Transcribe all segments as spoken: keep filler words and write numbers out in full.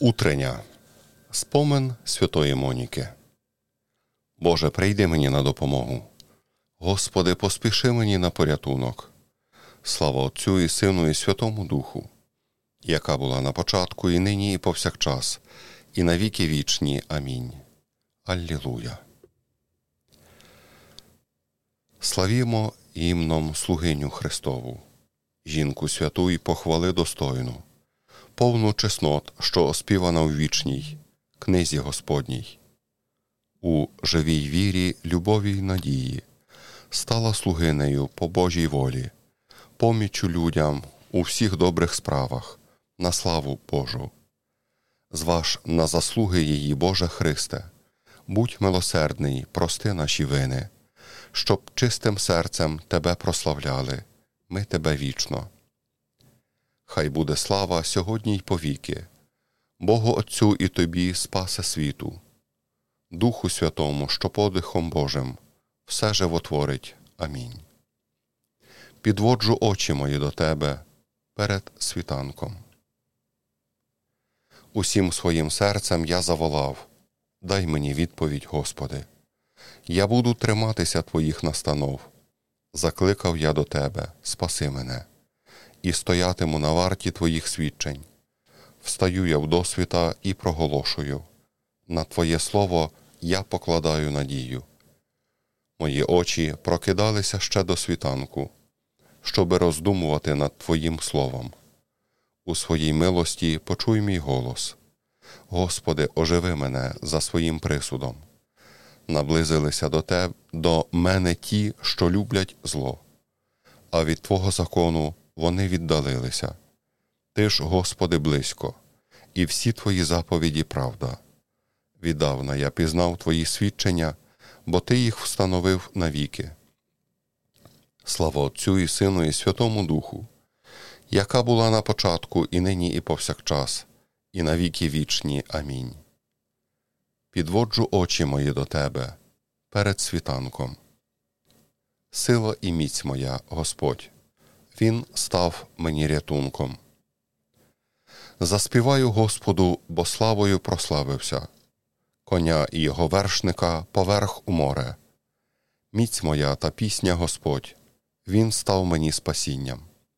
Утрення. Спомин святої Моніки. Боже, прийди мені на допомогу. Господи, поспіши мені на порятунок. Слава Отцю і Сину і Святому Духу, яка була на початку, і нині, і повсякчас, і на віки вічні. Амінь. Аллілуя. Славімо гімном слугиню Христову, жінку святу і похвали достойну, повну чеснот, що оспівана в вічній книзі Господній. У живій вірі, любові й надії стала слугинею по Божій волі, поміччю людям у всіх добрих справах, на славу Божу. Зваж на заслуги її, Боже Христе, будь милосердний, прости наші вини, щоб чистим серцем Тебе прославляли, ми Тебе вічно. Хай буде слава сьогодні й повіки, Богу Отцю і Тобі, Спасе світу, Духу Святому, що подихом Божим все животворить. Амінь. Підводжу очі мої до Тебе перед світанком. Усім своїм серцем я заволав: дай мені відповідь, Господи. Я буду триматися Твоїх настанов. Закликав я до Тебе, спаси мене, і стоятиму на варті Твоїх свідчень. Встаю я вдосвіта і проголошую: на Твоє слово я покладаю надію. Мої очі прокидалися ще до світанку, щоби роздумувати над Твоїм словом. У своїй милості почуй мій голос. Господи, оживи мене за своїм присудом. Наблизилися до Тебе, до мене ті, що люблять зло, а від Твого закону вони віддалилися. Ти ж, Господи, близько, і всі Твої заповіді правда. Віддавна я пізнав Твої свідчення, бо Ти їх встановив навіки. Слава Отцю і Сину і Святому Духу, яка була на початку, і нині, і повсякчас, і на віки вічні. Амінь. Підводжу очі мої до Тебе перед світанком. Сила і міць моя, Господь, Він став мені рятунком. Заспіваю Господу, бо славою прославився, коня і його вершника поверх у море. Міць моя та пісня Господь, Він став мені спасінням.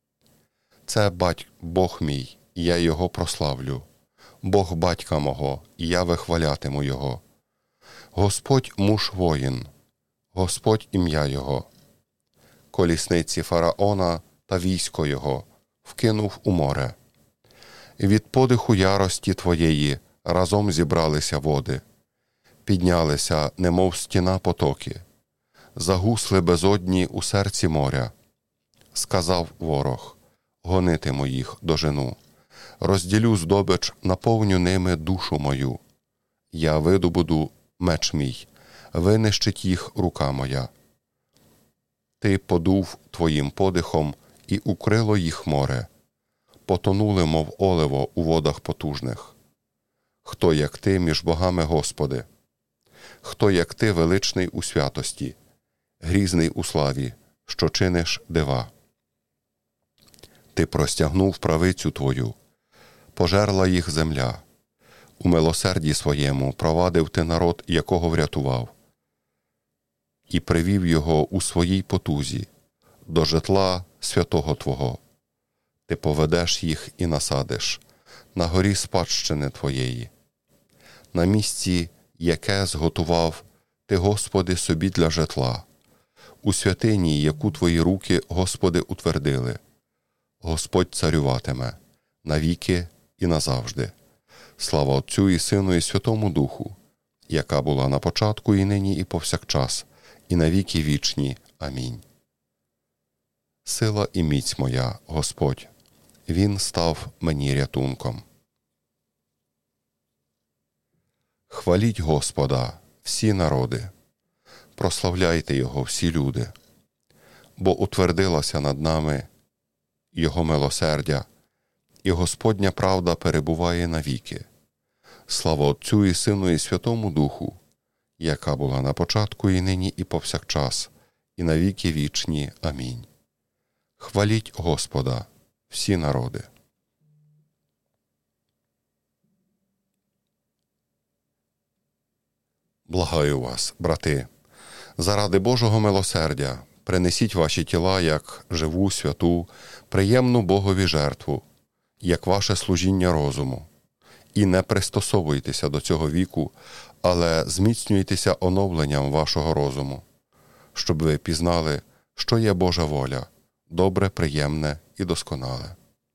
Це бать Бог мій, і я його прославлю, Бог батька мого, і я вихвалятиму його. Господь муж воїн, Господь ім'я його. Колісниці фараона та військо його вкинув у море. І від подиху ярості Твоєї разом зібралися води. Піднялися, немов стіна потоки. Загусли безодні у серці моря. Сказав ворог: гонитиму їх, дожену. Розділю здобич, наповню ними душу мою. Я видобуду меч мій, винищить їх рука моя. Ти подув Твоїм подихом, і укрило їх море. Потонули, мов оливо, у водах потужних. Хто, як Ти, між богами, Господи? Хто, як Ти, величний у святості, грізний у славі, що чиниш дива? Ти простягнув правицю Твою, пожерла їх земля. У милосерді своєму провадив Ти народ, якого врятував, і привів його у своїй потузі до житла святого Твого. Ти поведеш їх і насадиш на горі спадщини Твоєї, на місці, яке зготував Ти, Господи, собі для житла, у святині, яку Твої руки, Господи, утвердили. Господь царюватиме навіки і назавжди. Слава Отцю і Сину і Святому Духу, яка була на початку, і нині, і повсякчас, і на віки вічні. Амінь. Сила і міць моя, Господь, Він став мені рятунком. Хваліть Господа, всі народи, прославляйте Його всі люди, бо утвердилася над нами Його милосердя, і Господня правда перебуває навіки. Слава Отцю і Сину і Святому Духу, яка була на початку, і нині, і повсякчас, і на віки вічні. Амінь. Хваліть Господа, всі народи. Благаю вас, брати, заради Божого милосердя, принесіть ваші тіла як живу, святу, приємну Богові жертву, як ваше служіння розуму. І не пристосовуйтеся до цього віку, але зміцнюйтеся оновленням вашого розуму, щоб ви пізнали, що є Божа воля, добре, приємне і досконале.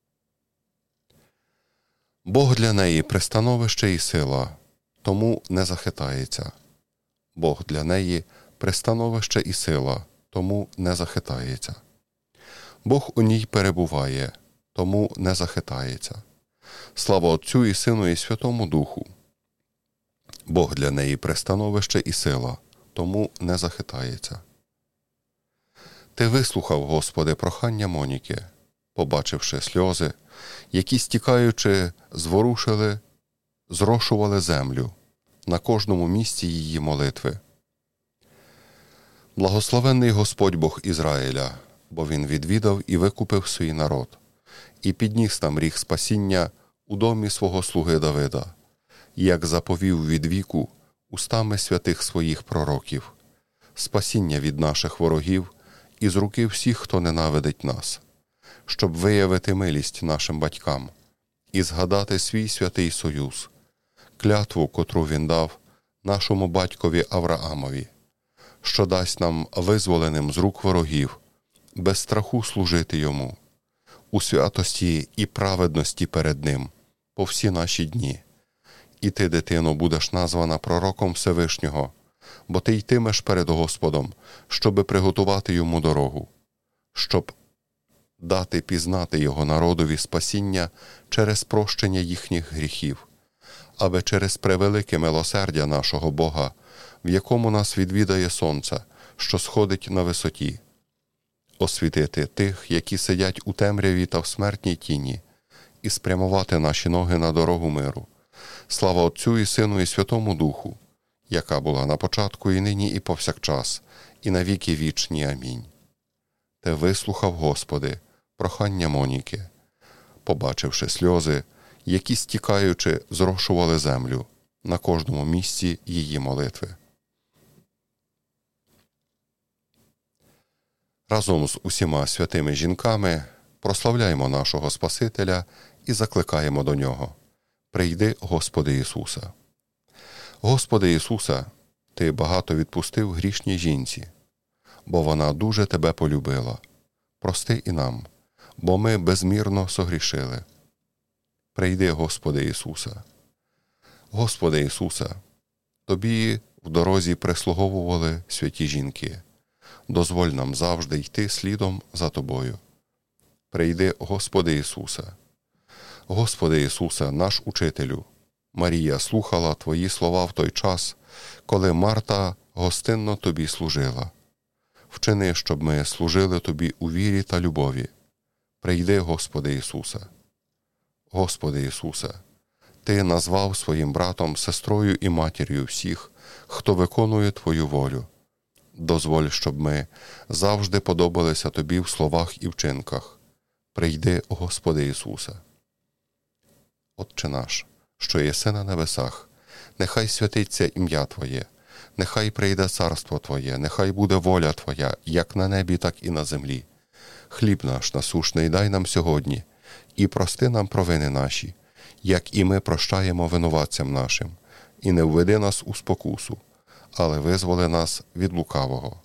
Бог для неї пристановище і сила, тому не захитається. Бог для неї пристановище і сила, тому не захитається. Бог у ній перебуває, тому не захитається. Слава Отцю і Сину і Святому Духу. Бог для неї пристановище і сила, тому не захитається. Ти вислухав, Господи, прохання Моніки, побачивши сльози, які, стікаючи, зворушили, зрошували землю на кожному місці її молитви. Благословенний Господь Бог Ізраїля, бо Він відвідав і викупив свій народ, і підніс нам ріг спасіння у домі свого слуги Давида, як заповів від віку устами святих своїх пророків, спасіння від наших ворогів і з руки всіх, хто ненавидить нас, щоб виявити милість нашим батькам і згадати свій святий союз, клятву, котру він дав нашому батькові Авраамові, що дасть нам визволеним з рук ворогів, без страху служити йому, у святості і праведності перед ним, по всі наші дні. І ти, дитино, будеш названа пророком Всевишнього, бо ти йтимеш перед Господом, щоби приготувати йому дорогу, щоб дати пізнати його народові спасіння через прощення їхніх гріхів, аби через превелике милосердя нашого Бога, в якому нас відвідає сонце, що сходить на висоті, освітити тих, які сидять у темряві та в смертній тіні, і спрямувати наші ноги на дорогу миру. Слава Отцю і Сину і Святому Духу, яка була на початку і нині і повсякчас, і на віки вічні. Амінь. Ти вислухав, Господи, прохання Моніки, побачивши сльози, які, стікаючи, зрошували землю на кожному місці її молитви. Разом з усіма святими жінками прославляємо нашого Спасителя і закликаємо до Нього. Прийди, Господи Ісусе. Господи Ісусе, Ти багато відпустив грішній жінці, бо вона дуже Тебе полюбила. Прости і нам, бо ми безмірно согрішили. Прийди, Господи Ісусе. Господи Ісусе, Тобі в дорозі прислуговували святі жінки. Дозволь нам завжди йти слідом за Тобою. Прийди, Господи Ісусе. Господи Ісусе, наш Учителю, Марія слухала Твої слова в той час, коли Марта гостинно Тобі служила. Вчини, щоб ми служили Тобі у вірі та любові. Прийди, Господи Ісусе. Господи Ісусе, Ти назвав своїм братом, сестрою і матір'ю всіх, хто виконує Твою волю. Дозволь, щоб ми завжди подобалися Тобі в словах і вчинках. Прийди, Господи Ісусе. Отче наш, що єси на небесах, нехай святиться ім'я Твоє, нехай прийде царство Твоє, нехай буде воля Твоя, як на небі, так і на землі. Хліб наш насушний дай нам сьогодні, і прости нам провини наші, як і ми прощаємо винуватцям нашим, і не введи нас у спокусу, але визволи нас від лукавого.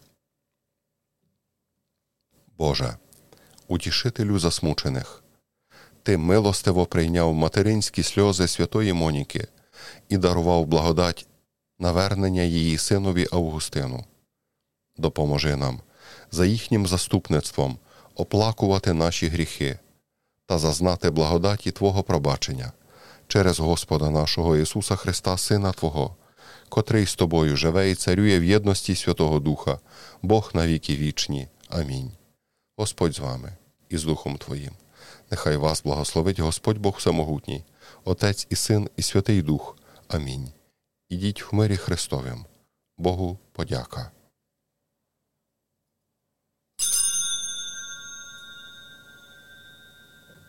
Боже, утішителю засмучених, Ти милостиво прийняв материнські сльози святої Моніки і дарував благодать навернення її синові Августину. Допоможи нам за їхнім заступництвом оплакувати наші гріхи та зазнати благодаті Твого пробачення через Господа нашого Ісуса Христа, Сина Твого, котрий з Тобою живе і царює в єдності Святого Духа, Бог на віки вічні. Амінь. Господь з вами і з Духом Твоїм. Нехай вас благословить Господь Бог Всемогутній, Отець і Син і Святий Дух. Амінь. Ідіть в мирі Христовім. Богу подяка.